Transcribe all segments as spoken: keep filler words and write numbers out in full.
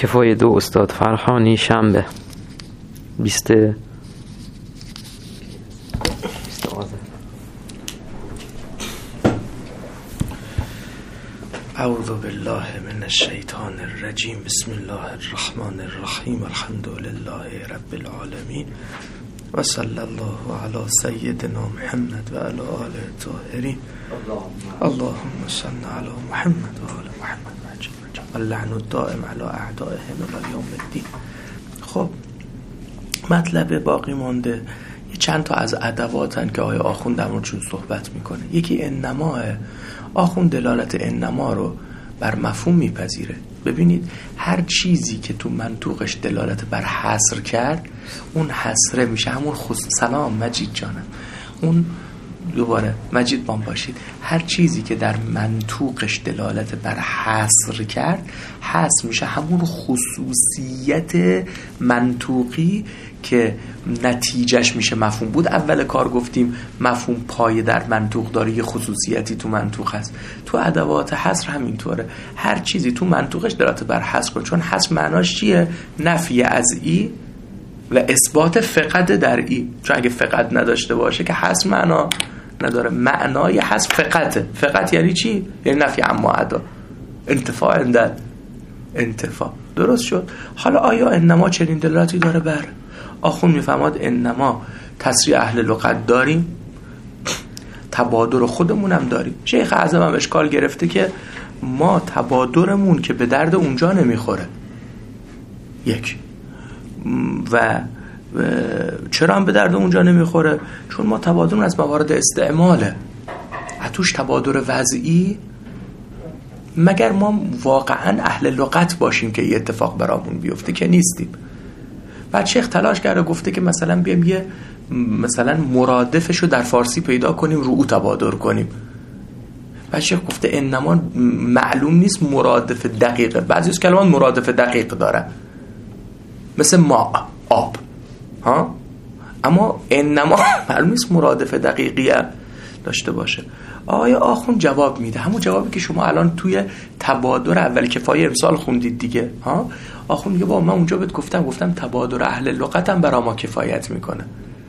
کفایه دو استاد فرهانی شنبه بیست اعوذ بالله من الشیطان الرجیم بسم الله الرحمن الرحیم الحمد لله رب العالمین و صلی الله علی سیدنا محمد و علی آله الطاهرین اللهم صل علی محمد و آل محمد و اللعن الدائم علی اعدائهم الی یوم الدین. خب مطلب باقی مانده یه چند تا از ادواتن که آقای آخوند در موردشون صحبت میکنه. یکی انماه. آخوند دلالت انما رو بر مفهوم میپذیره. ببینید هر چیزی که تو منطوقش دلالت بر حصر کرد اون حصره میشه همون خصوص. سلام مجید جانم، اون دوباره مجید بام باشید. هر چیزی که در منطوقش دلالت بر حصر کرد حصر میشه همون خصوصیت منطوقی که نتیجهش میشه مفهوم بود. اول کار گفتیم مفهوم پایه در منطوق داره، یه خصوصیتی تو منطوق هست. تو ادوات حصر همینطوره، هر چیزی تو منطوقش دلالت بر حصر کنه، چون حصر معناش چیه؟ نفی از ای و اثبات فقط در ای. چون اگه فقط نداشته باشه که حصر معنا نداره. معنای حصر فقطه. فقط یعنی چی؟ یعنی نفی عما عدا، انتفاع اندل انتفاع. درست شد؟ حالا آیا انما چنین دلالتی داره بر؟ آخوند میفهمد انما تصریح اهل لغت داریم، تبادر خودمونم داریم. شیخ اعظم هم اشکال گرفته که ما تبادرمون که به درد اونجا نمیخوره. یک و چرا هم به درد اونجا نمیخوره؟ چون ما تبادرمون از موارد استعماله، توش تبادر وضعی، مگر ما واقعا اهل لغت باشیم که یه اتفاق برامون بیفته که نیستیم. بعد شیخ تلاش کرده گفته که مثلا بیام یه مثلا مرادفشو در فارسی پیدا کنیم رو او تبادر کنیم. بعد شیخ گفته انما معلوم نیست مرادف دقیقه. بعضی از کلمات مرادف دقیق داره مثل ما آب ها، اما انما معلوم نیست مرادف دقیقیه داشته باشه. آیا آخوند جواب میده همون جوابی که شما الان توی تبادر اول کفایه امسال خوندید دیگه ها. آخوند میگه با من اونجا بهت گفتم گفتم تبادر اهل لغتم برا ما کفایت میکنه.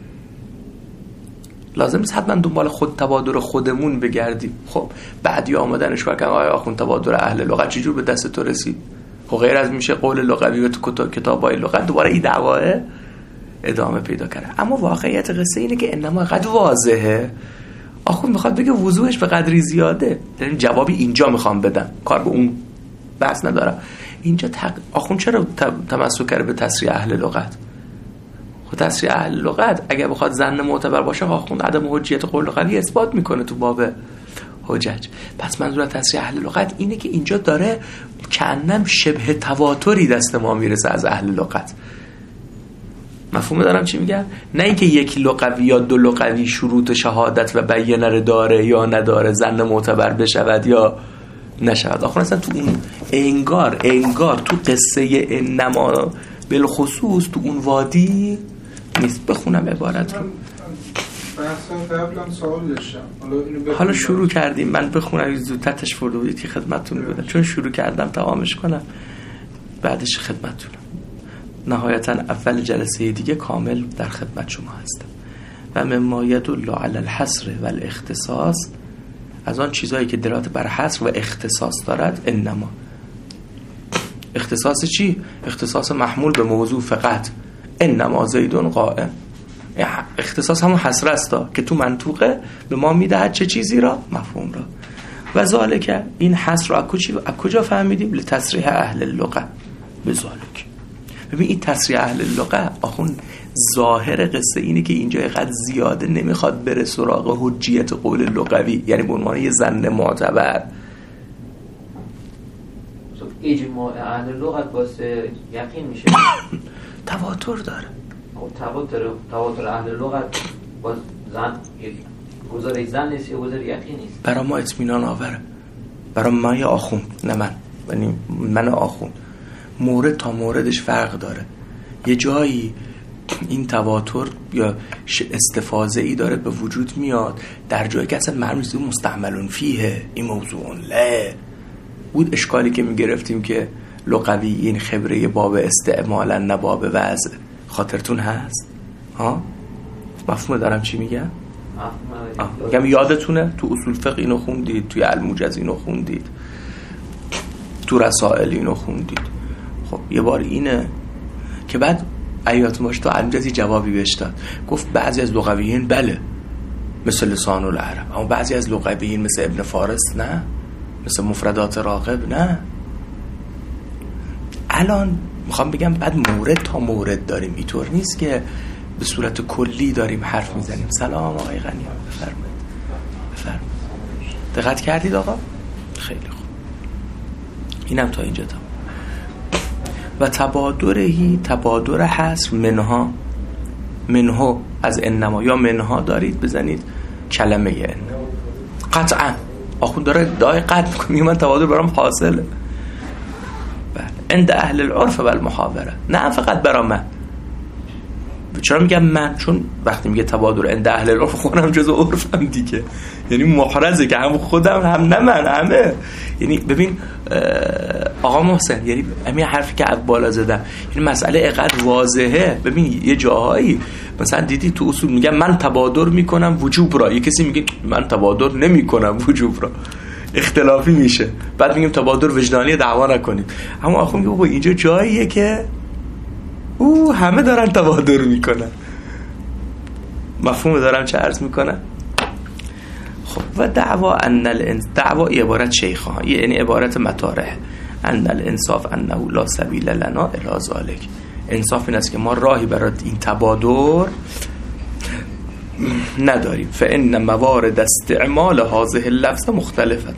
لازم نیست حتما دنبال خود تبادر خودمون بگردیم. خب بعدی آمدنش بکنم آیا آخوند تبادر اهل لغت چجور به دست تو رسید؟ خب غیر از میشه قول لغوی و تو کتابای لغت دوباره این دعواه ادامه پیدا کرده. اما واقعیت قصه اینه که انما قد واضحه. آخوند میخواد بگه وضوحش به قدری زیاده. یعنی جوابی اینجا میخوام بدم، کار به اون بحث ندارم. اینجا تق... آخوند چرا تمسک کرده به تصریح اهل لغت؟ خب تصریح اهل لغت اگر بخواد ظن معتبر باشه آخوند عدم حجیت قول لغوی اثبات میکنه تو باب حجج. پس منظور تصریح اهل لغت اینه که اینجا داره کأنم شبه تواتری دست ما میرسه از اهل لغت. مفهوم دارم چی میگم؟ نه اینکه یک لغوی یا دو لغوی شروط شهادت و بیانه رو داره یا نداره، ظن معتبر بشود یا نشود. آخر اصلا تو اون انگار انگار تو قصه انما بالخصوص تو اون وادی نیست. بخونم عبارت رو. بحثا قبلا سوال داشتم، حالا حالا شروع کردیم. من بخونم زودتر تشورده بودید که خدمتتون بودم، چون شروع کردم تمامش کنم بعدش خدمتتون. نهایتا اول جلسه دیگه کامل در خدمت شما هستم. و مما یدل علی الحصر و الاختصاص، از آن چیزایی که دلالت بر حصر و اختصاص دارد انما. اختصاص چی؟ اختصاص محمول به موضوع فقط. انما زیدون قائم. اختصاص همون حصر است که تو منطوقه به ما میدهد چه چیزی را؟ مفهوم را. و ذالک، این حصر را از کجا فهمیدیم؟ لتصریح اهل اللغه بذالک. ببین این تصریح اهل اللغه آخوند ظاهر قصه اینه که اینجا اینقدر زیاده نمیخواد بره سراغ حجیت قول لغوی، یعنی به عنوان یه ظن معتبر. اجماع اهل لغت واسه یقین میشه تواتر داره. تواتر تواتر اهل لغت باز زن گذاره زن نیست یا گذاره یقین نیست. برای ما اطمینان آوره، برای ما یا آخوند، نه من، یعنی من آخوند مورد تا موردش فرق داره. یه جایی این تواتر یا استفاضه ای داره به وجود میاد در جایی که اصلا معلوم نیست مستعملون فیه این موضوع له بود. اشکالی که میگرفتیم که لغویین خبره باب استعمالا نه باب وضع. خاطرتون هست؟ ها؟ مفهوم دارم چی میگم؟ میگم یادتونه تو اصول فقه اینو خوندید، توی الموجز اینو خوندید، تو رسائل اینو خوندید. خب یه بار اینه که بعد ایاتون باشه تو الموجزی جوابی بهش داد، گفت بعضی از لغویین بله مثل لسان العرب، اما بعضی از لغویین مثل ابن فارس نه، مثل مفردات راغب نه. الان میخوام بگم بعد مورد تا مورد داریم، اینطور نیست که به صورت کلی داریم حرف میزنیم. سلام آقای غنی، بفرمایید بفرمایید. دقت کردید آقا؟ خیلی خوب. اینم تا اینجا تا. و تبادرهی تبادر حصر منها منها از انما یا منها دارید بزنید کلمه انما. قطعا آخوند داره دای قطع میکنه من تبادر برام حاصله. بله عند اهل العرف و المحاوره، نه فقط برام من. چرا میگم من؟ چون وقتی میگه تبادر عند اهل العرف خودم جزء عرفم دیگه، یعنی محرزه که هم خودم هم نه من همه. یعنی ببین آقا محسن، یعنی همین حرفی که بالا زدم، این مسئله اینقدر واضحه. ببین یه جاهایی مثلا دیدی تو اصول میگم من تبادر میکنم وجوب را، یه کسی میگه من تبادر نمیکنم وجوب را، اختلافی میشه. بعد میگیم تبادر وجدانی دعوا نکنید، اما آخه میگه بابا اینجا جاییه که او همه دارن تبادر میکنن. مفهوم دارم چه عرض میکنن؟ خب و دعوا ان الانس دعوا عبارت شیخان، یعنی عبارت مطارح. ان الانصاف انه لا سبیل لنا الی ذلک، انصاف این است که ما راهی برای این تبادر نداریم. فان موارد استعمال هذه اللفظ مختلفه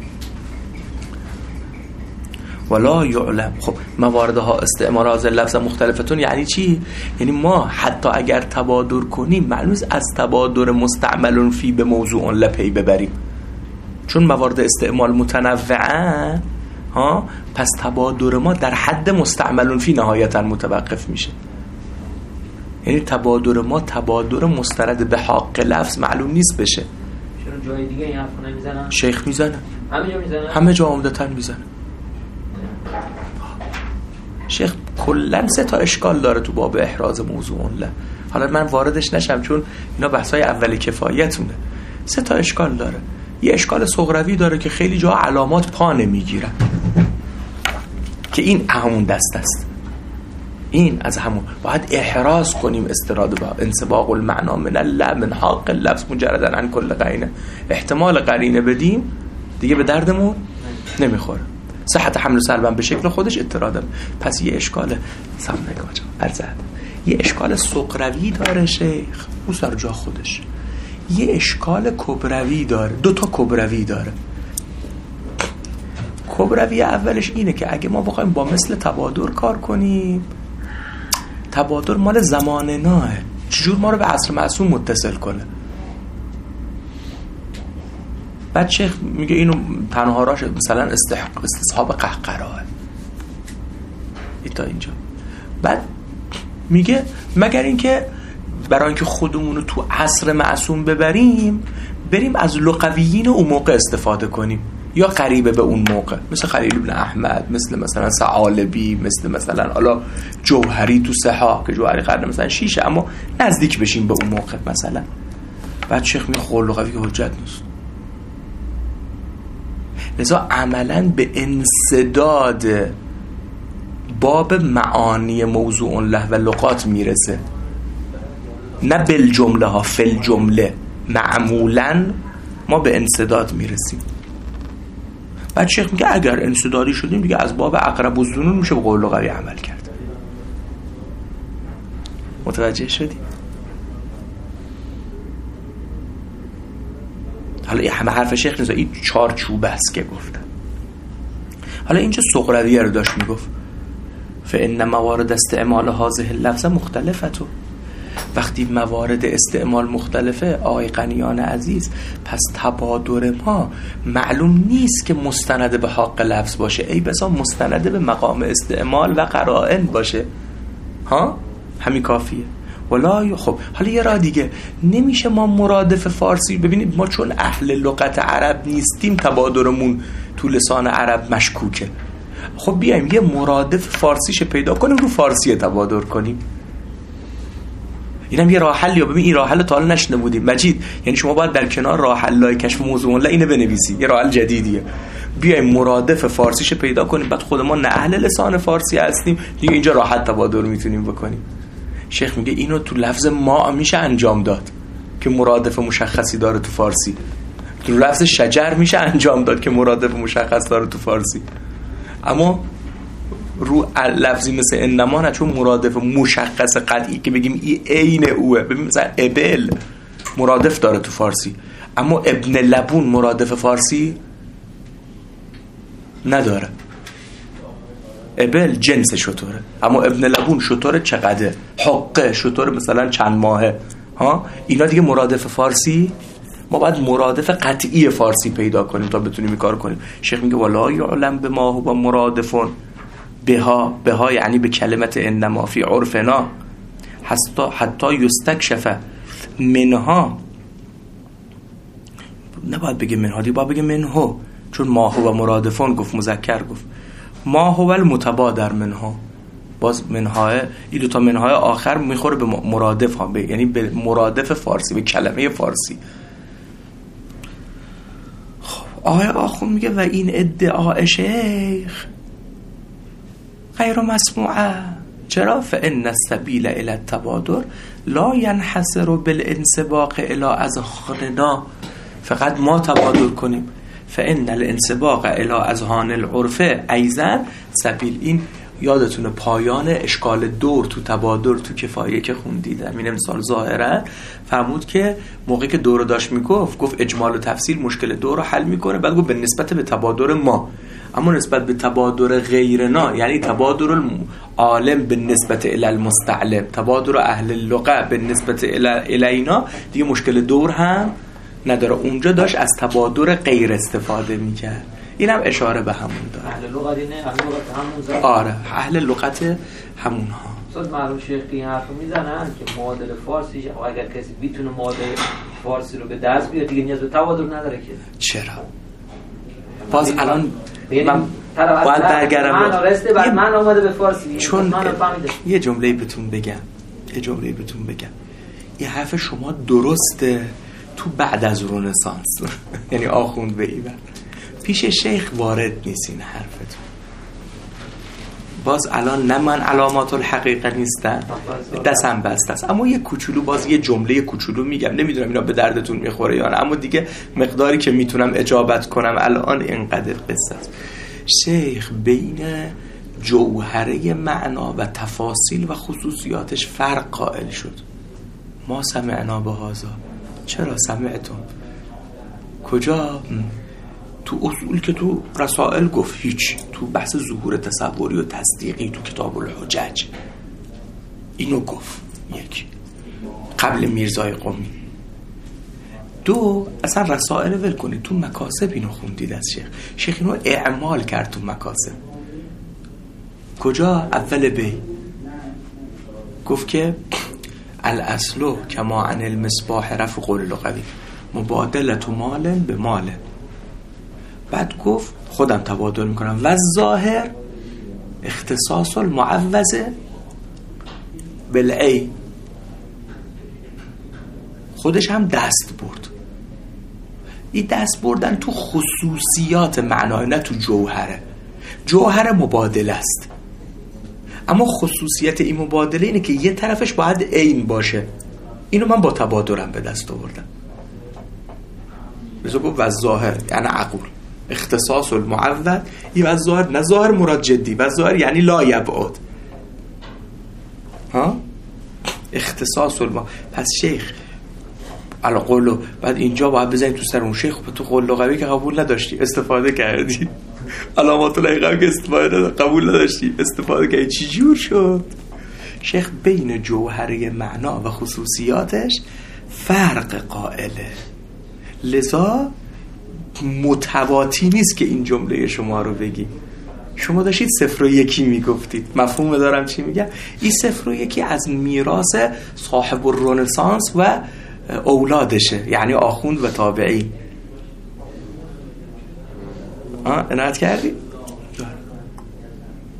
ولا یعلم. خب مواردها استعمال هذه اللفظ مختلفتون یعنی چی؟ یعنی ما حتی اگر تبادر کنیم معلوم از تبادر مستعمل فی به موضوع لپی ببریم، چون موارد استعمال متنوعه ها، پس تبادر ما در حد مستعمل فی نهایتا متوقف میشه. یعنی تبادر ما تبادر مستند به حق لفظ معلوم نیست بشه. چرا جای دیگه این حرفو نمیزنن؟ شیخ میزنه، همه جا میزنه، همه جا عمدتاً میزنه. شیخ کلا سه تا اشکال داره تو باب احراز موضوع له. حالا من واردش نشم چون اینا بحثای اول کفایتونه. سه تا اشکال داره. یه اشکال صغروی داره که خیلی جا علامات پا نمیگیرن، که این همون دست است. این از همون باید احراز کنیم استراد با انسباق المعنا من الله من حق اللفظ مجردا عن کل قرینه. احتمال قرینه بدیم دیگه به دردمون نمیخوره. صحت حمل و سلبم به شکل خودش اعتراضم. پس یه اشکال سم نگاه جا ارزد یه اشکال صغروی داره شیخ او سر جا خودش، یه اشکال کبروی داره، دو تا کبروی داره. کبروی اولش اینه که اگه ما بخوایم با مثل تبادر کار کنیم، تبادر مال زمان ناه، چجور ما رو به عصر معصوم متصل کنه. بعد شیخ میگه اینو تنهاراش مثلا استحق استصحاب قهقراه تا اینجا. بعد میگه مگر اینکه برای اینکه خودمون رو تو عصر معصوم ببریم بریم از لغویین اون موقع استفاده کنیم یا قریبه به اون موقع، مثل خلیل ابن احمد، مثل مثلا ثعالبی، مثل مثلا حالا جوهری تو سحا که جوهری قرن مثلا شیشه، اما نزدیک بشیم به اون موقع مثلا. بعد شیخ میگه خود لغوی که حجت نیست، لذا عملا به انسداد باب معانی موضوع له و لغات میرسه، نه بالجمله ها، فل جمله معمولا ما به انسداد میرسیم. بعد شیخ میگه اگر انسدادی شدیم دیگه از باب اقرب الظنون میشه به قول لغوی عمل کرد. متوجه شدی؟ حالا این همه حرف شیخ نیست، این چهار چوب است که گفتن. حالا اینجا صغرویه رو داشت میگفت فإن موارد استعمال هذه اللفظ مختلفه. وقتی موارد استعمال مختلفه آقای غنیان عزیز، پس تبادر ما معلوم نیست که مستند به حق لفظ باشه، ای بسا مستند به مقام استعمال و قرائن باشه. ها همین کافیه. ولی خب حالا یه راه دیگه، نمیشه ما مرادف فارسی، ببینید ما چون اهل لغت عرب نیستیم تبادرمون تو لسان عرب مشکوکه. خب بیایم یه مرادف فارسیش پیدا کنیم رو فارسی تبادر کنیم. اینم یه راه حلی. ببین این راه حل تا حالا نشنیده بودیم مجید، یعنی شما باید در کنار راه حلای کشف موضوع الله اینو بنویسی، یه راه حل جدیدیه. بیایم مرادف فارسیش پیدا کنیم، بعد خود ما نه اهل لسان فارسی هستیم دیگه اینجا راحت تبادر میتونیم بکنیم. شیخ میگه اینو تو لفظ ما میشه انجام داد که مرادف مشخصی داره تو فارسی، تو لفظ شجر میشه انجام داد که مرادف مشخص داره تو فارسی، اما رو لفظی مثل انما نه، چون مرادف مشخص قطعی که بگیم این عین اوه. ببین مثلا ابل مرادف داره تو فارسی، اما ابن لبون مرادف فارسی نداره. ابل جنس شطوره، اما ابن لبون شطوره چقدره، حقه شطوره مثلا چند ماهه ها، اینا دیگه مرادف فارسی. ما باید مرادف قطعی فارسی پیدا کنیم تا بتونیم این کار کنیم. شیخ میگه ولا یعلم بما هو مرادفون بها، بها یعنی به کلمت انما فی عرفنا، حتی حتی یستکشف منها. نباید بگه منها، دی باید بگه منها، چون ما هو مرادفون گفت، مذکر گفت. ما هو المتبادر منها، باز منهای این دو تا منهای آخر میخوره به مرادف ها، یعنی به مرادف فارسی، به کلمه فارسی. خب آقای آخوند میگه و این ادعای شیخ غیر مسموعه. چرا؟ فإن السبیل الی التبادر لا ينحصر بالانسباق الی اذهاننا، فقط ما تبادر کنیم. فإن الانسباق الی اذهان العرف ایضا سبیل. این یادتونه پایان اشکال دور تو تبادر تو کفایه که خوندید، همین امسال ظاهرا فهمود که موقعی که دور داشت میگفت، گفت اجمال و تفصیل مشکل دور رو حل میکنه، بعد گفت به نسبت به تبادر ما، اما نسبت به تبادر غیرنا یعنی تبادر العالم به نسبت الی المستعلم، تبادر اهل اللغه به نسبت الینا، دیگه مشکل دور هم نداره. اونجا داشت از تبادر غیر استفاده میکرد. اینم اشاره به همون داره. اهل لغت اینه، اهل لغت همون زد. آره اهل لغت همون ها. صد معلوم شیخ این حرفو میزنن که معادل فارسی و اگر کسی بتونه معادل فارسی رو به دست بیاره دیگه نیاز به تبادر نداره که. چرا؟ باز الان من باید برگردم من رسته بعد من اومده به فارسی، چون من فهمیدم. یه جمله بهتون بگم یه جمله بهتون بگم این حرف شما درسته تو بعد از رنسانس یعنی آخوند به این پیش شیخ وارد نیست این حرفتون. باز الان نه من علامات الحقیقه نیستن، دستم بسته است، اما یه کوچولو باز یه جمله کوچولو میگم، نمیدونم اینا به دردتون میخوره یا نه، اما دیگه مقداری که میتونم اجابت کنم الان اینقدر قصه است. شیخ بین جوهره معنا و تفاصیل و خصوصیاتش فرق قائل شد. ما سمعنا بهذا، چرا سمعتم؟ کجا؟ تو اصول که تو رسائل گفت هیچ، تو بحث ظهور تصوری و تصدیقی تو کتاب الحجج اینو گفت. یک، قبل میرزای قمی. دو، اصلا رسائل ول کنید، تو مکاسب اینو خوندید از شیخ. شیخ اینو اعمال کرد تو مکاسب. کجا؟ اول بی گفت که الاصل کما عن المصباح رفع قول لغوی مبادله مال به مال. بعد گفت خودم تبادل میکنم و ظاهر اختصاص المعوض بالعی، خودش هم دست برد. این دست بردن تو خصوصیات معنای، نه تو جوهره. جوهر مبادله است، اما خصوصیت این مبادله اینه که یه طرفش باید عین باشه. اینو من با تبادرم به دست آوردم. بذار گفت و ظاهر یعنی عقول اختصاص المعوض، این و ظاهر نه ظاهر مراد جدی، و ظاهر یعنی لا یبعد ها اختصاص المعوض. پس شیخ علا قولو بعد اینجا باید بزنید تو سر اون شیخ تو قول لغوی که قبول نداشتی استفاده کردی، علامات الحقیقه که استفاده قبول نداشتی استفاده کردی، چی جور شد؟ شیخ بین جوهره معنا و خصوصیاتش فرق قائله، لذا متواتی نیست که این جمله شما رو بگی. شما داشتید صفر و یکی میگفتید، مفهوم دارم چی میگم؟ این صفر و یکی از میراث صاحب الرنسانس و اولادشه، یعنی آخوند و تابعی. عنایت کردی؟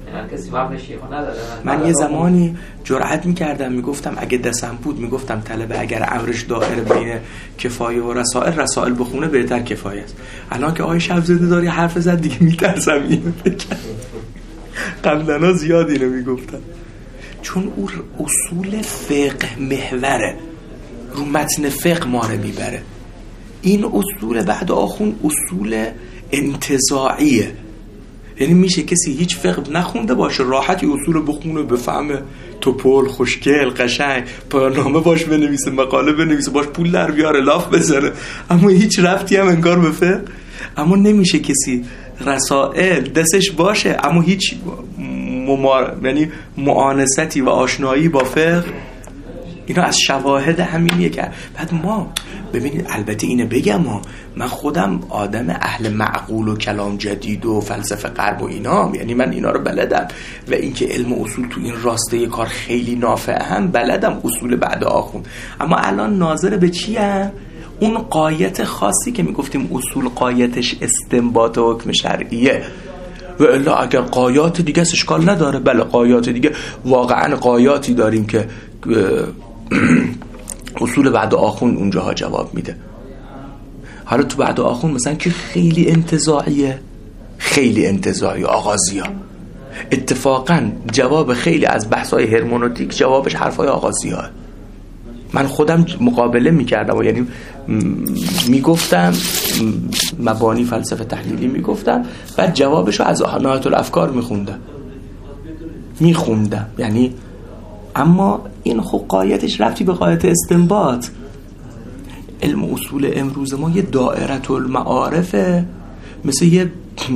یعنی کسی مبنی شیخو نداره. من یه زمانی جرأت میکردم میگفتم اگه دستم بود میگفتم طلبه اگر امرش دائره بین کفایه و رسائل رسائل بخونه بهتر کفایه است. الان که آقای شبزاده داری حرف زد دیگه میترسم اینو بگم. قبلا زیاد اینو میگفتم چون اون اصول فقه محوره، رو متن فقه ما رو میبره. این اصول بعد آخون اصول انتزاعیه، یعنی میشه کسی هیچ فقه نخونده باشه راحتی اصول بخونه بفهمه، توپل خوشگل قشنگ پایان‌نامه باش بنویسه، مقاله بنویسه، باش پول در بیاره، لاف بزنه، اما هیچ ربطی هم انگار به فقه. اما نمیشه کسی رسائل دستش باشه اما هیچ ممار... یعنی معانستی و آشنایی با فقه. اینا از شواهد همینیه که بعد ما ببینید، البته اینو بگم ما من خودم آدم اهل معقول و کلام جدید و فلسفه غرب و اینا، یعنی من اینا رو بلدم و اینکه علم اصول تو این راسته کار خیلی نافعه هم بلدم، اصول بعد آخون. اما الان ناظر به چیم؟ اون قایت خاصی که میگفتیم اصول قایتش استنباط و حکم شرعیه، و الا اگر قایات دیگه اشکال نداره. بله قایات دیگه واقعا قایاتی داریم که اصول بعد آخون اونجاها جواب میده. حالا تو بعد آخون مثلا که خیلی انتزاعیه، خیلی انتزاعی آغازیه. اتفاقا جواب خیلی از بحث‌های هرمنوتیک جوابش حرفای آغازیه. من خودم مقابله میکردم و یعنی میگفتم مبانی فلسفه تحلیلی میگفتم، بعد جوابشو از نهایت الافکار میخوندم میخوندم یعنی اما این خب قایتش رفتی به قایت استنباط. علم اصول امروز ما یه دائره المعارفه، مثل یه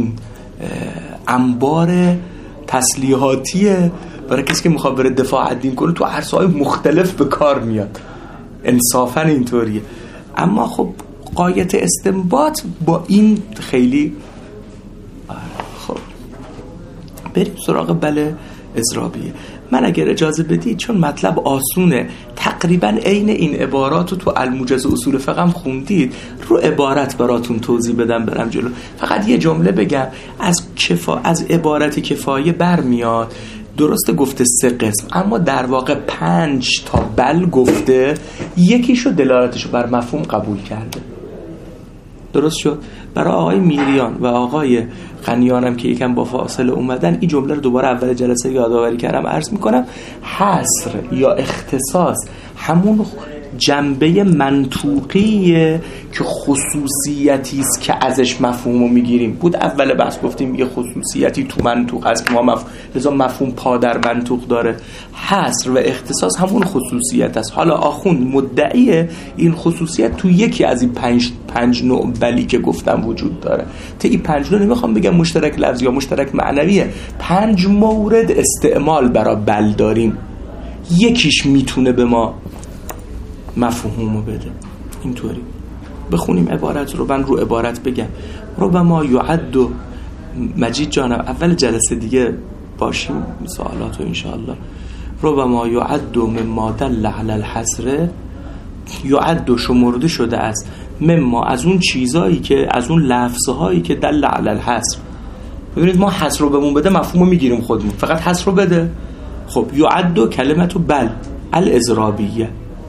انبار تسلیحاتیه برای کسی که میخواد بره دفاع از دین کنه، تو عرصه‌های مختلف به کار میاد. انصافا اینطوریه. اما خب قایت استنباط با این خیلی خب بریم سراغ بله اضرابیه. من اگر اجازه بدید چون مطلب آسونه، تقریبا عین این عبارات رو تو الموجز اصول فقه هم خوندید، رو عبارت براتون توضیح بدم برم جلو. فقط یه جمله بگم از کفا از عبارت کفایه برمیاد. درسته گفته سه قسم، اما در واقع پنج تا بل گفته، یکیشو دلالتشو بر مفهوم قبول کرده. درست شد؟ برای آقای میریان و آقای غنیانم که یکم با فاصله اومدن این جمله رو دوباره اول جلسه یادآوری کردم، عرض میکنم حصر یا اختصاص همون جنبه منطوقیه که خصوصیتی است که ازش مفهومو میگیریم. بود اول بحث گفتیم یه خصوصیتی تو منطوق هست که ما مفهوم لذا مفهوم پا در منطوق داره. حصر و اختصاص همون خصوصیت است. حالا آخوند مدعیه این خصوصیت تو یکی از این پنج پنج نوع بلی که گفتم وجود داره. تا این پنج نوع نمیخوام بگم مشترک لفظی یا مشترک معنویه، پنج مورد استعمال برای بل داریم، یکیش میتونه به ما مفهومو بده. اینطوری بخونیم عبارت رو. من رو عبارت بگم. ربما یعد مجید جانم اول جلسه دیگه باشیم سوالات و انشاءالله. ربما یعد مما دل علی الحصر، یعد شمرده شده است مما از اون چیزایی که از اون لفظهایی که دل علی الحصر. ببینید ما حصر رو بهمون بده مفهومو میگیریم خودمون، فقط حصر رو بده. خب یعد کلمتو بل الاضرابیه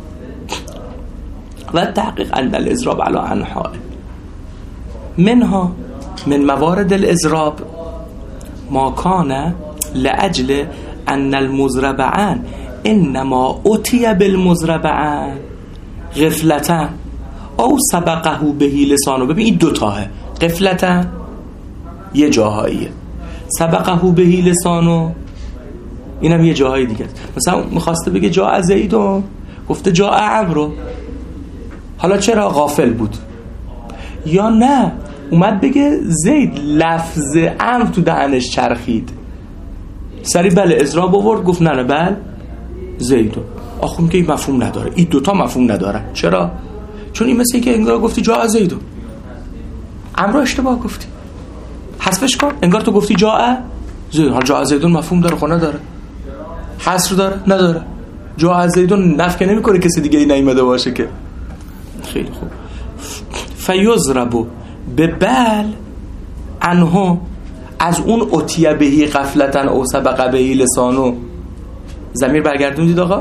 و تحقیق ان الاضراب علی انحاء منها من موارد الاضراب ما کان لاجل ان المضربعان انما اتي بالمضربعان غفلتا او سبقه به لسانه. ببین این دوتاه، غفلتا یه جاهاییه، سبقه به لسانه اینم یه جاهای دیگه است. مثلا میخواسته بگه جا زیدو، گفته جا عمرو، حالا چرا غافل بود؟ یا نه اومد بگه زید لفظ امر تو دهنش چرخید، سری بله اضراب آورد گفت نه نه بله زیدو. آخون که این مفهوم نداره، این دوتا مفهوم نداره. چرا؟ چون این مثل که انگار گفتی جا زیدو، امر اشتباه گفتی، حذفش کن، انگار تو گفتی جا زیدو. حالا جا زیدون مفهوم داره خود نداره، حصر داره نداره. جا زیدون نفی که نمی‌کنه کسی دیگه ای نیامده باشه که. خیلی خوب. فیضرب به بل انه از اون اتیه بهی غفلتن او سبق بهی لسانو ضمیر برگردوندید آقا.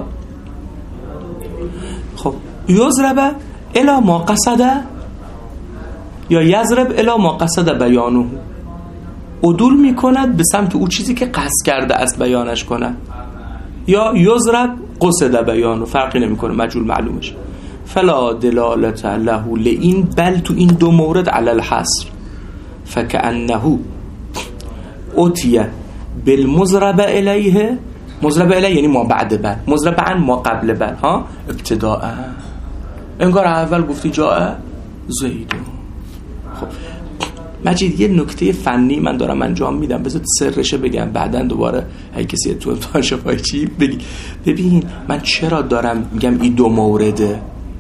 خب یضرب الا ما قصد یا یضرب الا ما قصد بیانه، عدول میکند به سمت او چیزی که قصد کرده از بیانش کنه، یا یضرب قصد بیانه، فرقی نمیکنه مجهول معلومش. فلا دلالت له لئین، بل تو این دو مورد علی الحصر، فکأنه اتیه بالمضرب الیه، مضرب الیه یعنی ما بعد بل، مضرب عن ما قبل بل، ها ابتداء، انگار اول گفتی جاء زید. خب مجید یه نکته فنی من دارم انجام میدم، بذار سرشه بگم بعداً دوباره اگه کسی تو امتحان شفاهی چی بگی. ببین من چرا دارم میگم این دو مورده،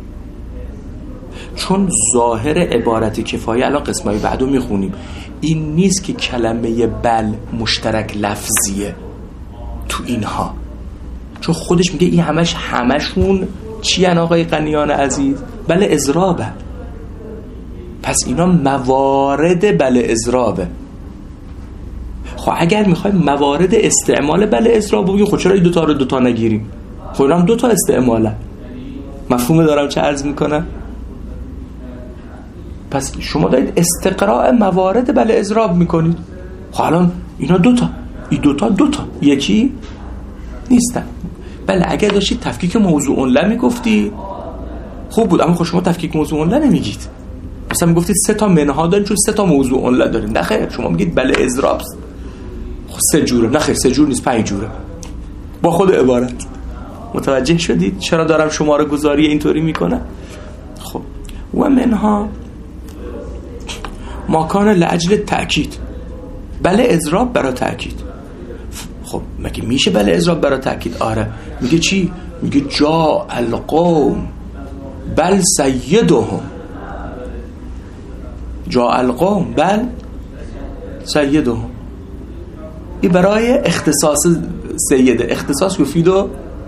چون ظاهر عبارت کفایه الان قسمای بعدو میخونیم این نیست که کلمه بل مشترک لفظیه تو اینها، چون خودش میگه این همش همشون چی ان آقای قنیان عزیز؟ بله اضرابه. پس اینا موارد بله اضرابه. خب اگر میخوایم موارد استعمال بله اضراب بگیم، خب چرا این دوتا رو دوتا نگیریم؟ خب هم دوتا استعماله. مفهوم دارم چه عرض میکنم؟ پس شما دارید استقراء موارد بله اضراب میکنید. خب الان اینا دوتا، این دوتا دوتا یکی نیستن. بله اگر داشتید تفکیک موضوع له میگفتی خوب بود، اما خب شما تفکیک موضوع له نمیگید، مثلا میگفتید سه تا منها دارین چون سه تا موضوع له دارین. نه خیر، شما میگید بله اضراب خب سه جوره. نه خیر، سه جور نیست، پنج جوره با خود عبارت. متوجه شدید چرا دارم شماره گذاری اینطوری میکنم؟ خب و منها ما کان لاجل تأکید، بله اضراب برای تأکید. خب مگه میشه بله اضراب برای تأکید؟ آره. میگه چی؟ میگه جا القوم بل سیدهم، جا القوم بل سیدهم. این برای اختصاص سیده، اختصاص یفید و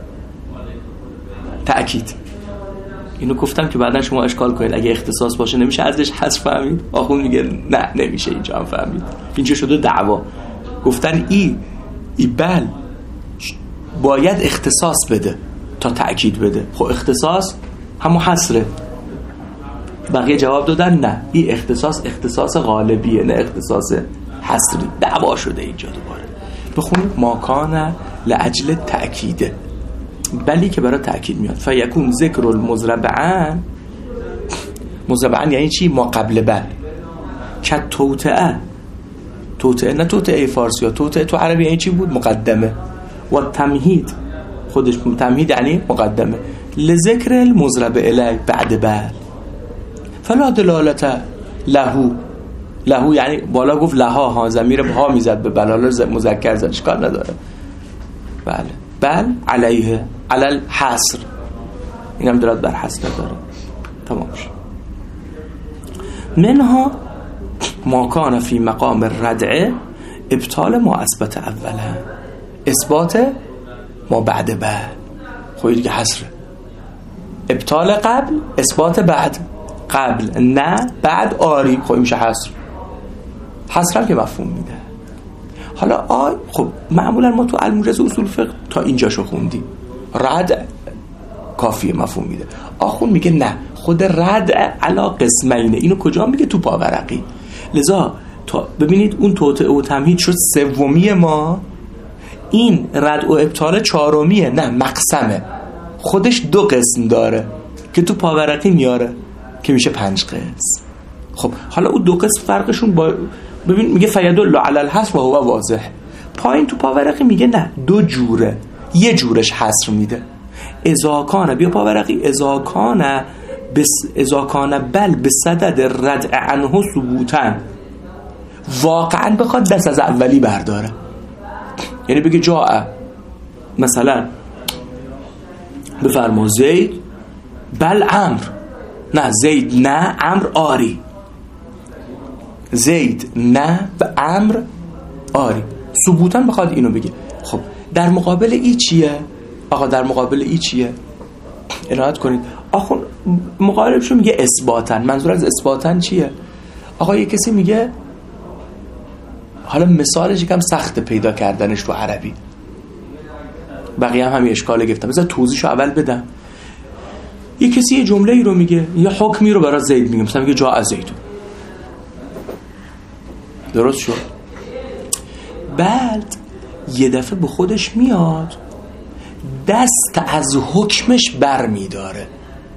تأکید. اینو گفتم که بعدا شما اشکال کنید، اگه اختصاص باشه نمیشه ازش حذف فهمید. آخون میگه نه نمیشه اینجا هم فهمید، اینجا شده دعوا. گفتن ای ای بل باید اختصاص بده تا تأکید بده. خب اختصاص همون حصره. بقیه جواب دادن نه، این اختصاص اختصاص غالبیه نه اختصاص حصری. دعوا شده اینجا دوباره. بخونید ما کان لاجل تأکیده، بلی که برای تأکید میاد. فیکون ذکر المضربعن، مضربعن یعنی چی؟ ما قبل بل. که توطئه، توطئه نه توطئه فارسی ها، توطئه تو عربی یعنی چی بود؟ مقدمه. و تمهید، خودش تمهید یعنی مقدمه. لذکر المضرب الی بعد بل. فلا دلالت لهو، لهو یعنی بالا گفت لها ها، ضمیر ها میزد به بلاله مذکر زد، اشکال نداره. بله بل علیه علل حصر، اینم دلالت بر حصر داره. تمام شد. منها ما کان فی مقام الردع ابطال ما اثبت اولا، اثبات ما بعد بعد. خب دیگه حصره. ابطال قبل، اثبات بعد. قبل نه، بعد آری. خب میشه حصر. حصر هم که مفهوم میده. حالا آ خب معمولا ما تو الموجز اصول فقه تا اینجاشو خوندیم، رد کافیه مفهوم میده. آخون میگه نه، خود رد علا قسمینه. اینو کجا میگه؟ تو پاورقی. لذا تا ببینید اون توطئه و تمهید شد سومی ما، این رد و ابطال چهارمیه. نه مقسمه، خودش دو قسم داره که تو پاورقی میاره که میشه پنج قسم. خب حالا اون دو قسم فرقشون با ببین، میگه فیدل علی الحصر و هو واضح. پایین تو پاورقی میگه نه، دو جوره، یه جورش حصر میده. اذا کان، بیا پاورقی، اذا کان بس اذا کان بل به صدد ردع عنه ثبوتا، واقعا بخواد دست از اولی برداره. یعنی بگه جاء مثلا بفرما زید بل امر، نه زید نه امر آری، زید نه و امر آری، ثبوتا بخواد اینو بگه. خب در مقابل ای چیه؟ آقا در مقابل ای چیه؟ عنایت کنید. آخون مقابلشو میگه اثباتن. منظور از اثباتن چیه؟ آقا یه کسی میگه حالا مثالش یکم سخت پیدا کردنش تو عربی، بقیه هم همین اشکال گرفتم. بذار توضیحشو اول بدم. یه کسی یه جمله ای رو میگه، یه حکمی رو برای زید میگه، مثلا میگه جا از زید، درست شد؟ بعد یه دفعه به خودش میاد دست از حکمش بر میداره،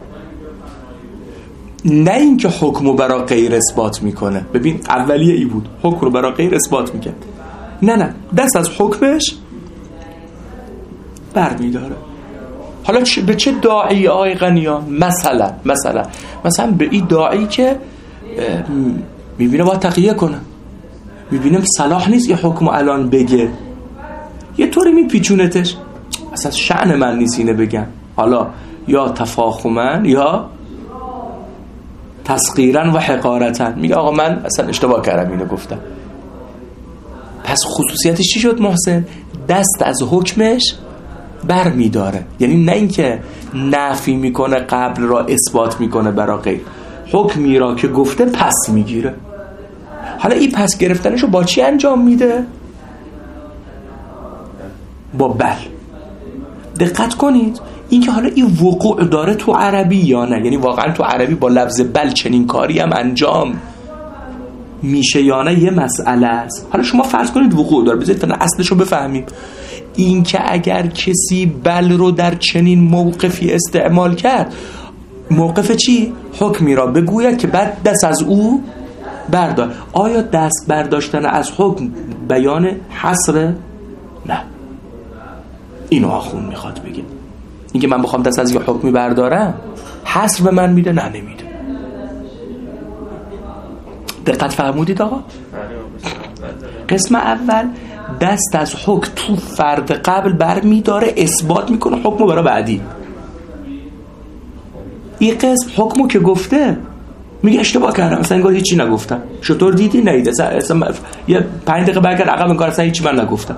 نه اینکه حکمو برای غیر اثبات میکنه. ببین اولیه ای بود، حکم رو برای غیر اثبات میکرد، نه نه دست از حکمش بر میداره. حالا به چه داعی آقای غنیا؟ مثلا مثلا مثلا به این داعی که میبینه باید تقیه کنه، میبینه صلاح نیست یه حکمو الان بگه، یه طوری میپیچونتش، اصلا شأن من نیست اینه بگم، حالا یا تفاخمن یا تسخیرن و حقارتن، میگه آقا من اصلا اشتباه کردم اینو گفتم. پس خصوصیتش چی شد محسن؟ دست از حکمش بر میداره، یعنی نه اینکه نفی میکنه قبل را اثبات میکنه برای غیر، حکمی را که گفته پس میگیره. حالا این پس گرفتنشو با چی انجام میده؟ با بل. دقت کنید این که حالا این وقوع داره تو عربی یا نه، یعنی واقعا تو عربی با لفظ بل چنین کاری هم انجام میشه یا نه یه مسئله است. حالا شما فرض کنید وقوع داره، بذارید فعلا اصلشو بفهمیم. این که اگر کسی بل رو در چنین موقفی استعمال کرد، موقف چی؟ حکمی را بگوید که بعد دست از او بردار. آیا دست برداشتن از حکم بیان حصره؟ نه، اینو آخون میخواد بگه. اینکه من بخوام دست از یه حکمی بردارم حصر به من میده؟ نه نمیده. دقت فرمودید آقا؟ قسم اول دست از حکم تو فرد قبل بر میداره، اثبات میکنه حکمو برای بعدی. این قسم حکمو که گفته میگه اشتباه کردم، اصلا انگار هیچی نگفتم. شطور دیدی؟ ندید، اصلا, اصلا یه پنج دقیقه برگرد عقب انگار اصلا هیچی من نگفتم.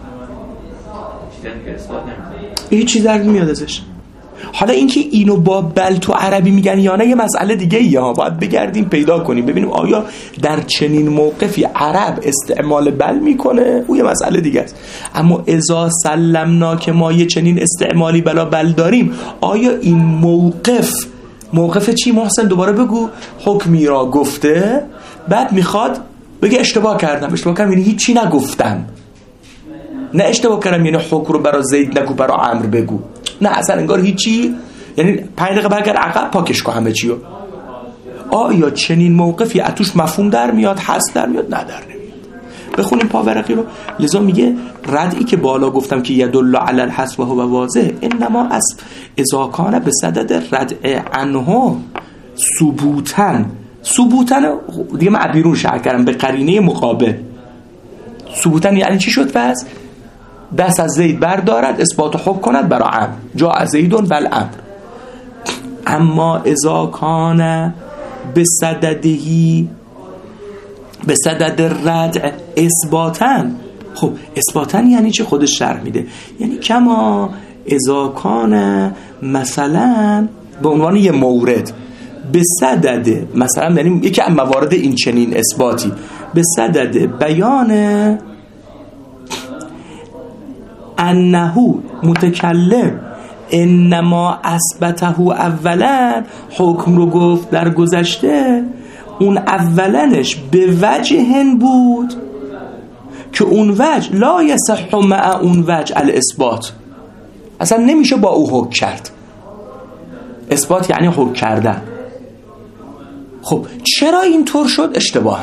هیچی درد میاد ازش. حالا اینکه اینو با بل تو عربی میگن یا نه یه مسئله دیگه ایه ها، باید بگردیم پیدا کنیم ببینیم آیا در چنین موقفی عرب استعمال بل میکنه، او یه مسئله دیگه است. اما اذا سلمنا که ما یه چنین استعمالی بلا بل داریم، آیا این موقف موقف چی محسن؟ دوباره بگو. حکمی را گفته بعد میخواد بگه اشتباه کردم، اشتباه کردم یعنی هیچی نگفتم، نه اشتباه کردم یعنی حکم رو برای زید نگو برای عمرو بگو، نه اصلا انگار هیچی، یعنی پنج دقیقه برگرد عقب پاکش کو همه چیو. آیا چنین موقفی اتوش مفهوم در میاد، حس در میاد؟ نه در نمیاد. بخونیم پاورقی رو. لذا میگه ردعی که بالا گفتم که یدل علی الحس و هو واضح، انما از اذا کان به صدد ردع عنه ثبوتن. ثبوتن دیگه من بیرون شرح کردم به قرینه مقابل. ثبوتن یعنی چی شد؟ پس دست از زید بردارد اثبات حکم کند برای عمرو، جا از زیدون بل عمرو. اما اذا کان به صددهی به صدد ردع اثباتن. خب اثباتن یعنی چی؟ خودش شرح میده. یعنی کما اذا کان مثلا به عنوان یه مورد به صدد مثلا، یعنی یکی از موارد این چنین اثباتی به صدد بیان انه متکلم انما اثبته اولا، حکم رو گفت در گذشته اون اولنش به وجه بود که اون وجه لا یصح مع اون وجه الاثبات، اصلا نمیشه با او حکم کرد. اثبات یعنی حکم کردن. خب چرا اینطور شد؟ اشتباها.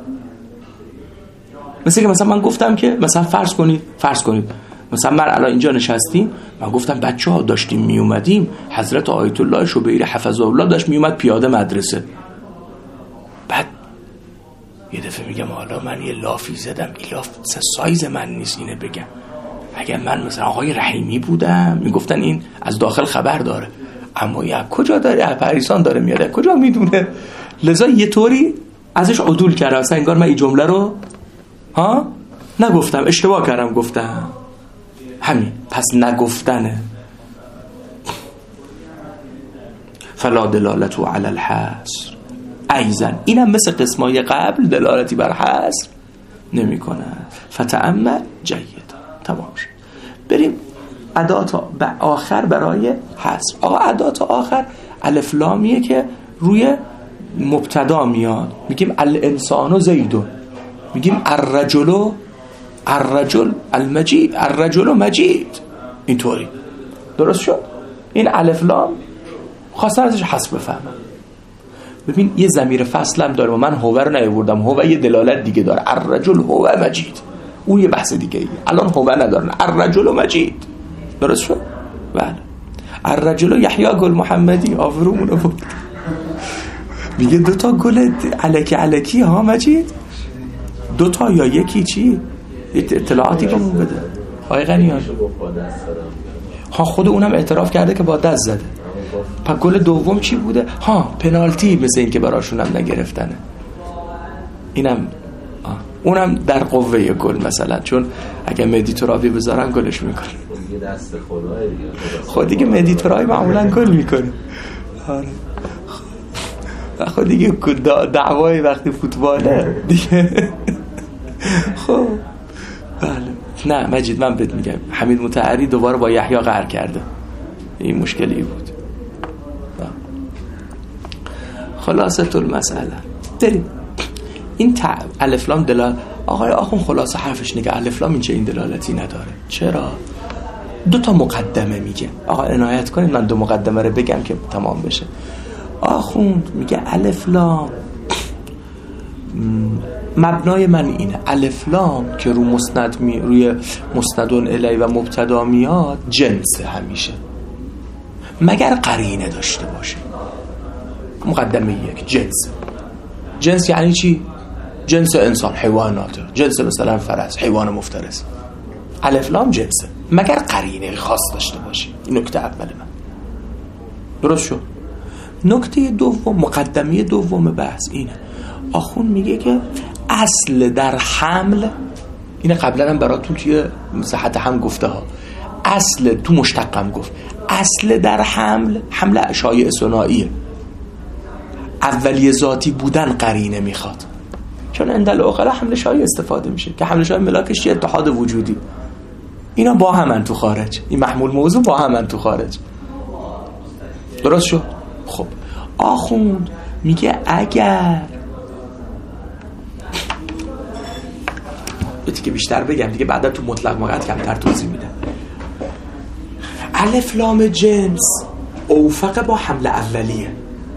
مثل که مثلا من گفتم که مثلا فرض کنید فرض کنید مثلا من الان اینجا نشستیم، من گفتم بچه ها داشتیم می اومدیم حضرت آیت الله شبیری حفظه الله داشت می اومد پیاده مدرسه. بعد یه دفعه میگم حالا من یه لافی زدم، این لاف سایز من نیست اینه بگم. اگر من مثلا آقای رحیمی بودم میگفتن این از داخل خبر داره، اما یا کجا داره؟ پریسان داره میاد، کجا میدونه؟ لذا یه طوری ازش عدول کرد، اصلا انگار من این جمله رو ها نگفتم، اشتباه کردم گفتم. همین پس نگفتنه. فلا دلالتو علی الحصر ایزن، اینم مثل قسمای قبل دلالتی بر حصر نمی کند. فتأمل جید. تمام شد. بریم ادات آخر برای حذف. آقا ادات آخر الف لامیه که روی مبتدا میاد. میگیم الانسان زیدون، میگیم الرجل الرجل المجید، الرجل مجید. اینطوری درست شد. این الف لام خواستم ازش حذف بفهمم. ببین یه ضمیر فصل هم داره و من هو رو نیاوردم. هو یه دلالت دیگه داره. الرجل هو مجید، اون یه بحث دیگه ایه. الان هو ندارن. الرجل مجید. درست شد. بله. الرجل یحیی گل محمدی آفرومونو بود. میگه دو تا گل الکی الکی ها مجید. دو تا یا یکی چی؟ اطلاعاتی که مون بده. آقای غنیان ها خود اونم اعتراف کرده که با دست زده. پس گل دوم چی بوده؟ ها پنالتی، مثل این که براشونم نگرفتنه. اینم آه. اونم در قوه گل مثلا، چون اگه مهدی ترابی بذارن گلش میکنه. دست خدای دیگه. خود دیگه مهدی ترابی معمولا گل میکنه. آره. خود دیگه دعوای وقتی فوتباله دیگه. خب بله. نه مجید من بهت میگم حمید مطهری دوباره با یحیی قهر کرده. این مشکلی بود. خلاصه المسئله بریم. این تع... الف لام دلال آقای آخون خلاصه حرفش نگه الف لام این چه این دلالتی نداره. چرا؟ دو تا مقدمه میگه. آقا عنایت کنید من دو مقدمه رو بگم که تمام بشه. آخون میگه الف لام مبنای من اینه. الف لام که رو مسند می... روی مسندون الی و مبتدا میاد جنس همیشه، مگر قرینه داشته باشه. مقدمه یک جنس. جنس یعنی چی؟ جنس انسان، حیوانات، جنس مثلا فرس، حیوان مفترس. الف لام جنسه مگر قرینه خاص داشته باشه. این نکته اول من. درست شد. نکته دوم، مقدمه دوم بحث اینه. آخون میگه که اصل در حمل، اینه قبلا هم براتون توی صحت هم گفته ها، اصل تو مشتقم گفت، اصل در حمل حمل شایع ثنائیه. اولیه ذاتی بودن قرینه میخواد، چون اندل اخرى حمل شایع استفاده میشه که حمل شایع ملاکش یه اتحاد وجودی. اینا با همن تو خارج، این محمول موضوع با همن تو خارج. درست شد. خب آخوند میگه اگر بهتی که بیشتر بگم دیگه بعدا تو مطلق مقعد کمتر توضیح میدم. الف لام جنس اوفق با حمل اولیه.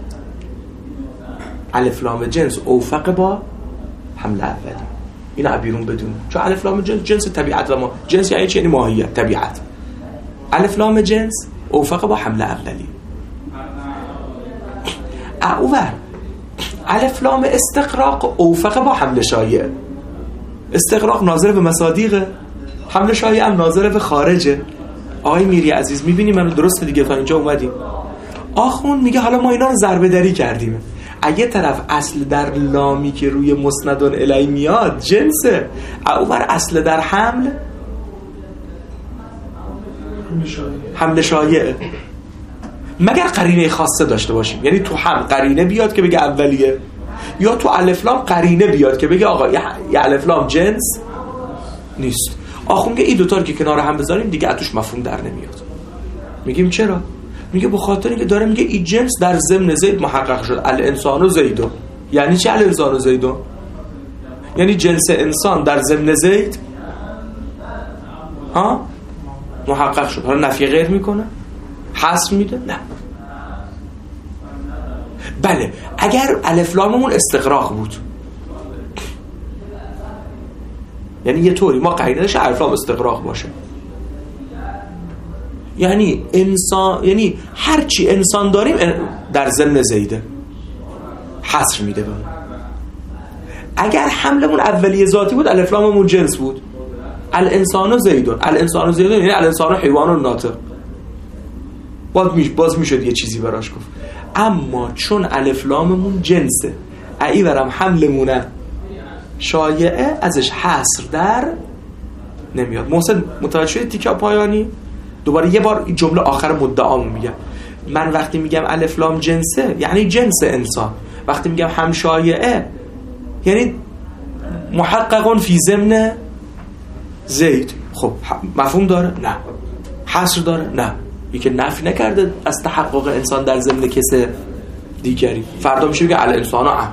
الف لام جنس اوفق با حمل اولیه. اینا بیرون بدون، چون الف لام جنس جنس طبیعت و ما جنس یعنی چی؟ یعنی ماهیت، طبیعت. الف لام جنس اوفق با حمل اولیه. اول الف لام استقراق اوفق با حمل شایع. استقراق ناظر به مصادیقه، حمل شایع هم ناظر به خارجه. آقای میری عزیز میبینی منو درسته دیگه تا اینجا اومدیم. آخون میگه حالا ما اینا رو ضربه دری کردیم. اگه طرف اصل در لامی که روی مسندون الی میاد جنسه، اوور اصل در حمل حمل شایعه، مگر قرینه خاصه داشته باشیم. یعنی تو هم قرینه بیاد که بگه اولیه، یا تو الف لام قرینه بیاد که بگه آقا یه الف لام جنس نیست. آخون میگه این دوتا رو که کنار هم بذاریم دیگه اتوش مفهوم در نمیاد. میگیم چرا؟ میگه به خاطر اینکه داره میگه این جنس در ضمن زید محقق شد. الانسان زیدون. یعنی چه الانسان زیدون؟ یعنی جنس انسان در ضمن زید ها محقق شد. حالا نفی غیر میکنه؟ حذف میده؟ نه. بله اگر الف لاممون استقراق بود، یعنی یه طوری ما قرینش الف لام استقراق باشه، یعنی انسان، یعنی هر چی انسان داریم در ضمن زیده، حصر میده بمون. اگر حملمون اولیه ذاتی بود الف لاممون جنس بود. الانسان زیدون، الانسان زیدون یعنی الانسان حیوان ناطق. باز میش باز میشد یه چیزی براش گفت. اما چون الف لاممون جنسه، ای برام حملمونه شایعه، ازش حصر در نمیاد. محسن متوجه شدی تیکه پایانی؟ دوباره یه بار جمله آخر مدعامو میگم. من وقتی میگم الف لام جنسه یعنی جنس انسان، وقتی میگم هم شایعه یعنی محققون فی ضمن زید. خب مفهوم داره؟ نه. حصر داره؟ نه. یکی نفی نکرده از تحقق انسان در ضمن کس دیگری. فردا میشه بگه الانسان هم.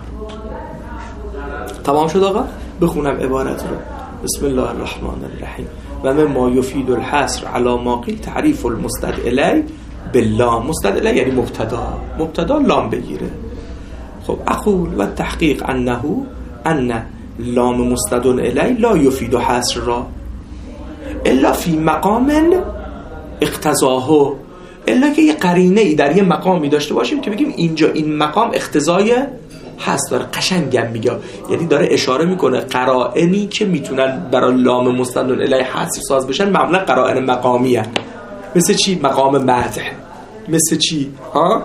تمام شد آقا؟ بخونم عبارت رو. بسم الله الرحمن الرحیم. و من ما یفید الحصر علی ما قیل تعریف المستدعی باللام. مستدعی یعنی مبتدا. مبتدا لام بگیره. خب اقول و تحقیق انه ان لام مستدعی لا یفید حصر را الا فی مقام اقتضاه، الا که یه قرینه ای در یه مقامی داشته باشیم که بگیم اینجا این مقام اقتضای هست داره. قشنگم میگه، یعنی داره اشاره میکنه قرائنی که میتونن برای لام مستدعی الیه حصر ساز بشن معمولا قرائن مقامی هست. مثل چی؟ مقام مدح. مثل چی؟ ها؟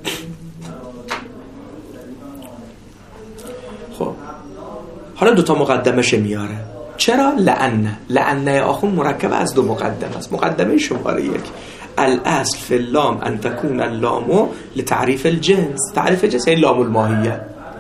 خب حالا دوتا مقدمش میاره. چرا؟ لأن لأن آخون مرکب از دو مقدمه است. مقدمه شماره یک، الاصل فی اللام ان تکون اللام لتعریف الجنس. تعریف جنس یعنی لام الماهیه.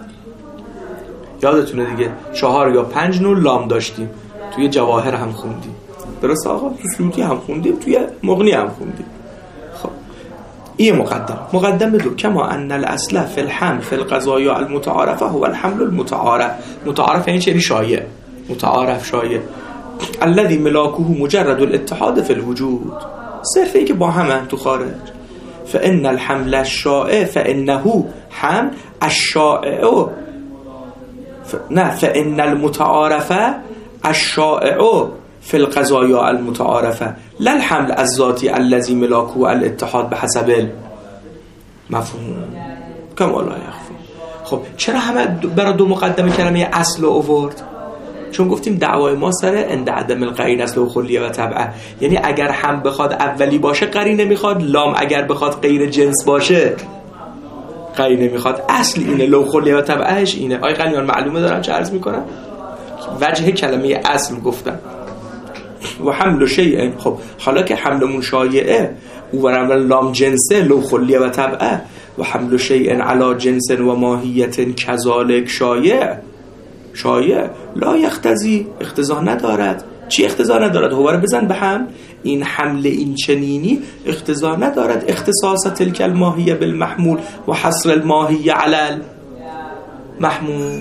یادتونه دیگه چهار یا پنج نوع لام داشتیم، توی جواهر هم خوندیم، درست آقا؟ توی سیوطی هم خوندیم، توی مغنی هم خوندیم. خب این مقدم. مقدم دو، کما ان الاصل فی الحمل فی القضایا المتعارفه هو الحمل المتعارف. متعارف یعنی چه؟ شایع. متعارف شایع. الذي ملاکه مجرد الاتحاد فی الوجود. صرفی که با همه تو خارج. فان الحمل الشائع فانه حمل الشائع ف... نه فان المتعارفه الشائع فی القضایا المتعارفه لا الحمل الذاتی الذي ملاکه الاتحاد بحسب مفهوم کما لا یخفی. خب چرا همه برای دو مقدمه کلمه اصل و آورد؟ چون گفتیم دعوای ما سر اند عدم القرین اصل و خلیه و تبعه، یعنی اگر هم بخواد اولی باشه قرینه میخواد، لام اگر بخواد غیر جنس باشه قرینه میخواد. اصل اینه، لو خلیه و تبعهش اینه. آی قلیان معلومه دارم چه عرض میکنم؟ وجه کلمه اصل گفتم. و حمل شیء. خب حالا که حملمون شایعه و ورم لام جنسه لو خلیه و تبعه و حمل شیء علی جنس و ماهیت کذالک شایع شایع لا یختزی اختزا ندارد. چی اختزا ندارد؟ هو رو بزن به هم. این حمل این چنینی اختزا ندارد. اختصاص تلک الماهیه بالمحمول و حصر الماهیه علی المحمول.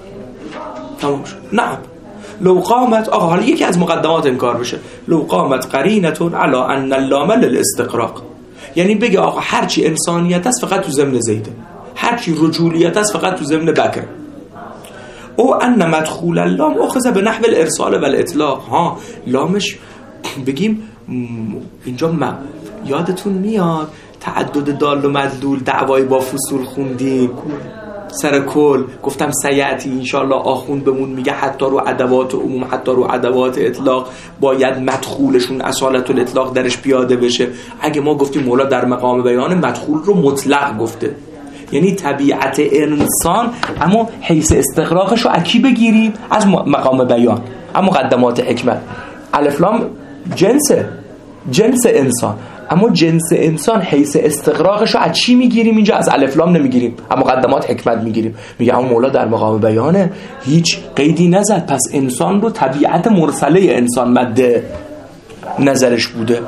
تمام شد. نعم لو قامت. آقا حالا یکی از مقدمات انکار بشه. لو قامت قرینتون علی ان اللام للاستقراق، یعنی بگه آقا هرچی انسانیت است فقط تو ضمن زیده، هرچی رجولیت است فقط تو ضمن بکر. او ان مدخول اللام اخذ به نحو الارسال و الاطلاق. ها لامش بگیم اینجا ما یادتون میاد تعدد دال و مدلول دعوای با فصول خوندیم سر کل. گفتم سیعتی انشالله آخوند بمون میگه حتی رو ادوات عموم حتی رو ادوات اطلاق باید مدخولشون اصالت الاطلاق درش پیاده بشه. اگه ما گفتیم مولا در مقام بیان مدخول رو مطلق گفته، یعنی طبیعت انسان، اما حیث استقراقش رو اکی بگیریم از مقام بیان. اما مقدمات حکمت الف لام جنسه، جنس انسان، اما جنس انسان حیث استقراقش رو از چی میگیریم؟ اینجا از الف لام نمیگیریم، اما مقدمات حکمت میگیریم. میگه اما مولا در مقام بیانه هیچ قیدی نزد، پس انسان رو طبیعت مرسله انسان مد نظرش بوده.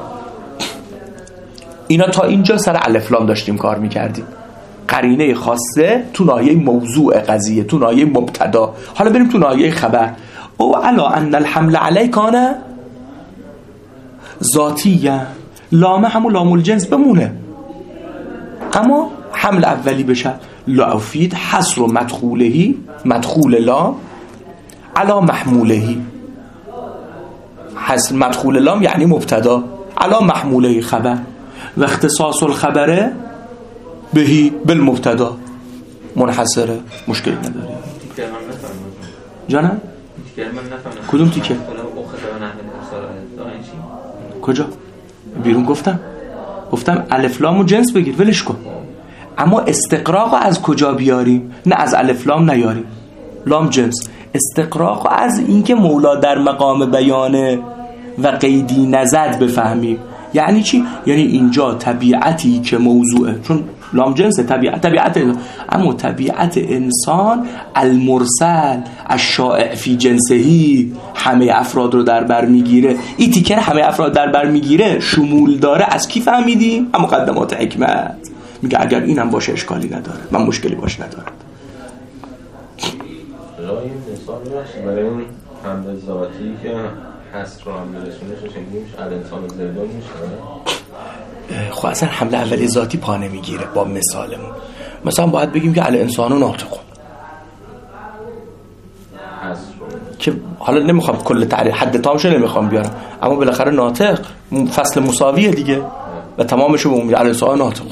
اینا تا اینجا سر الف لام داشتیم کار میکردیم، قرینه خاصه تو ناحیه موضوع قضیه، تو ناحیه مبتدا. حالا بریم تو ناحیه خبر. او علا ان الحمل علی کانه ذاتیه، لامه همون لام الجنس بمونه، اما حمل اولی بشه. لا افید حصر مدخولهی، مدخول لام علا محمولهی. حصر مدخول لام یعنی مبتدا، علا محمولهی خبر، و اختصاص الخبره بهی بالمبتدا منحصره. مشکل نداره. جانم؟ کدوم تیکه؟ کجا؟ بیرون گفتم گفتم الف لام و جنس بگیر ولش کن، اما استقراق از کجا بیاریم؟ نه از الف لام نیاریم، لام جنس. استقراق از اینکه مولا در مقام بیانه و قیدی نزد بفهمیم. یعنی چی؟ یعنی اینجا طبیعتی که موضوعه، چون لام جنس طبیعت طبیعت اما طبیعت انسان المرسل الشائع فی جنسهی همه افراد رو در بر میگیره. این تیکر همه افراد در بر میگیره شمول داره. از کی فهمیدیم؟ هم مقدمات حکمت میگه اگر اینم باشه اشکالی نداره، من مشکلی باش ندارم. این مثال باشه برای اون حمد ذاتی که هست رو هم برسونه شو شنگیمش الانسان زیدان میشه. خب اصلا حمله اولی ذاتی پا نمیگیره با مثالمون. مثلا باید بگیم که الانسانو ناطق هست رو که حالا نمیخوام کل تعریف حد تامشو نمیخوام بیارم، اما بالاخره ناطق فصل مساویه دیگه و تمامشو به اون الانسان ناطق.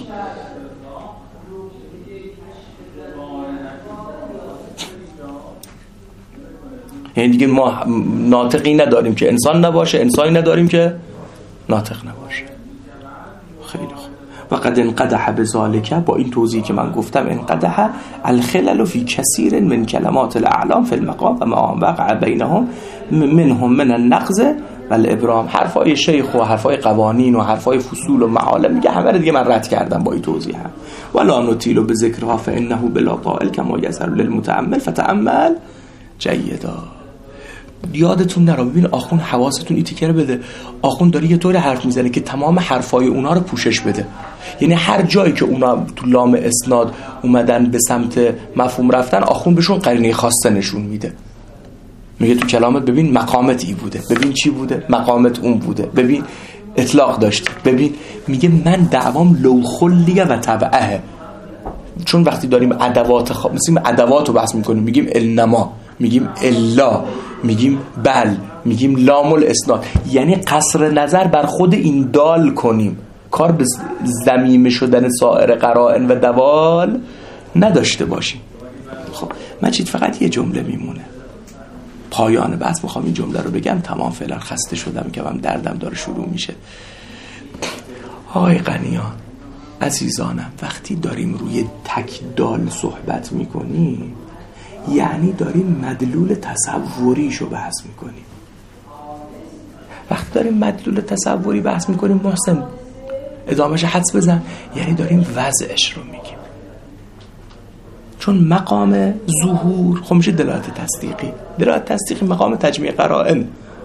یعنی دیگه ما ناطقی نداریم که انسان نباشه، انسانی نداریم که ناطق نباشه. خیلی خوب. و قد انقدح بذالک، با این توضیحی که من گفتم، انقدح الخلل فی کثیر من کلمات الاعلام فی المقام و ما وقع بینهم منهم من النقض و الابرام. حرفای شیخ و حرفای قوانین و حرفای فصول و معالم میگه همه رو دیگه من رد کردم با این توضیح هم. ولا نطیل بذکرها فانه بلا طائل کما یظهر للمتامل فتامل جیدا. یادتون نره، ببین آخون حواستون این تیکر بده، آخون داره یه طور حرف میزنه که تمام حرفای اونا رو پوشش بده. یعنی هر جایی که اونا تو لام اسناد اومدن به سمت مفهوم رفتن، آخون بهشون قرینه خاصه نشون میده. میگه تو کلامت ببین مقامت ای بوده، ببین چی بوده، مقامت اون بوده، ببین اطلاق داشتی، ببین. میگه من دعوام لوخلیه و تبعه. چون وقتی داریم ادوات خاص مثل ادوات رو بحث میکنیم، میگیم النما، میگیم الا، میگیم بل، میگیم لام الاسناد، یعنی قصر نظر بر خود این دال کنیم، کار به ضمیمه شدن سایر قرائن و دوال نداشته باشیم. خب مجید فقط یه جمله میمونه پایان بحث، میخوام این جمله رو بگم تمام. فعلا خسته شدم که من دردم داره شروع میشه. آقای غنیان عزیزانم، وقتی داریم روی تک دال صحبت میکنیم یعنی داریم مدلول تصوریشو بحث میکنیم. وقتی داریم مدلول تصوری بحث میکنیم محسن ادامهش حدس بزن، یعنی داریم وضعش رو میگیم. چون مقام ظهور خب میشه دلالت تصدیقی، دلالت تصدیقی مقام تجمیع قرائن.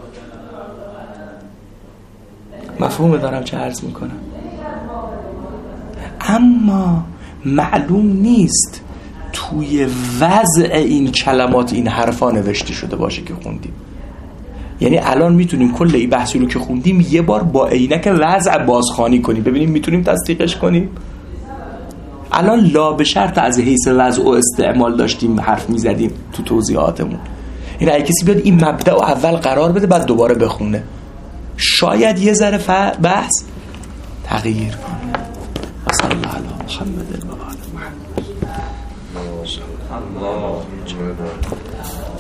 مفهوم دارم چه عرض میکنم؟ اما معلوم نیست توی وضع این کلمات این حرفا نوشته شده باشه که خوندیم. یعنی الان میتونیم کل این بحثی رو که خوندیم یه بار با عینک وضع بازخوانی کنیم ببینیم میتونیم تصدیقش کنیم. الان لا به شرط از حیث وضع و استعمال داشتیم حرف میزدیم تو توضیحاتمون. این اگه کسی بیاد این مبدأ اول قرار بده بعد دوباره بخونه، شاید یه ذره بحث تغییر کنه. صلی الله علی محمد و آل محمد.